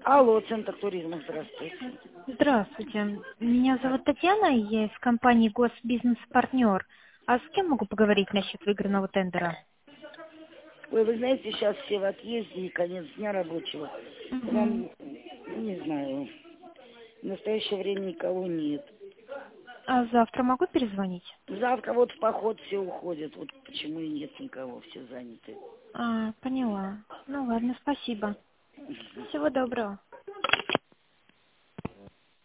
Алло, Центр туризма, здравствуйте. Здравствуйте. Меня зовут Татьяна, я из компании Госбизнес-партнер. А с кем могу поговорить насчет выигранного тендера? Ой, вы знаете, сейчас все в отъезде и конец дня рабочего. Мгм. Вам, не знаю, в настоящее время никого нет. А завтра могу перезвонить? Завтра вот в поход все уходят. Вот почему и нет никого, все заняты. Поняла. Ну ладно, спасибо. Всего доброго.